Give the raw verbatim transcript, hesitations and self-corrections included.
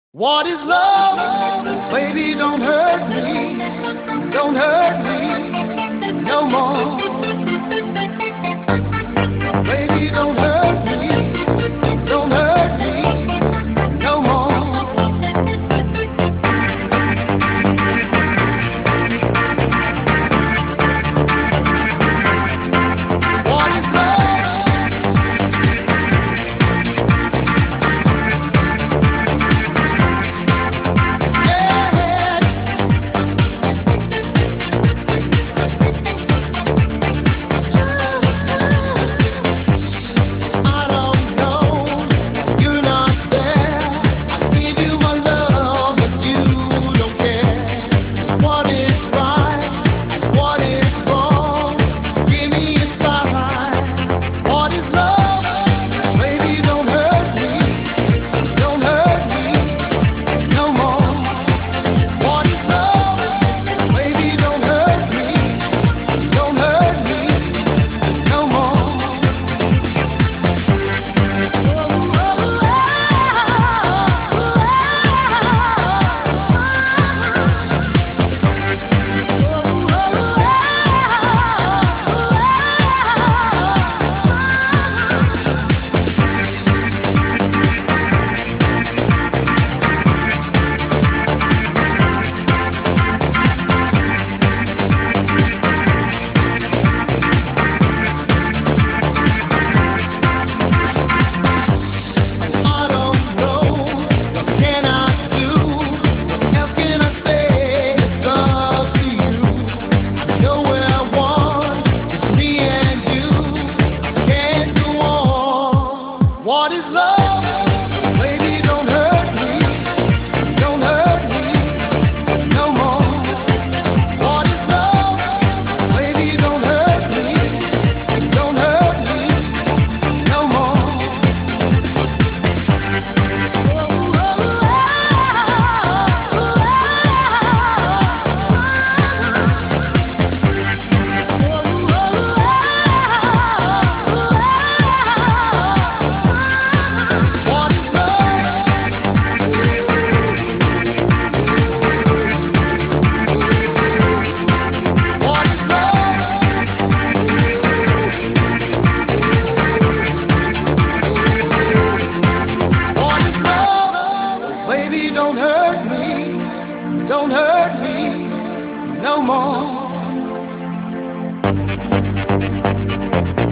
What is love? Baby, don't hurt me. Don't hurt me no more. Baby, don't hurt me. Don't hurt me no more. What is love? Yeah. I don't know. You're not there. I give you my love, but you don't care. What is right? What is wrong? Give me a sign. What is love? Baby, don't hurt me. Don't hurt me no more. What is love? Baby, don't hurt me. Don't hurt me no more. I don't know. What can I do? What else can I say? It's up to you. I know what I want. It's me and you. I can't go on. What is love? Baby, don't hurt me. Don't hurt me no more. What is love? Baby, don't hurt me. Don't hurt me no more. What is love? What is love? What is love? Baby, don't hurt me. Don't hurt me no more.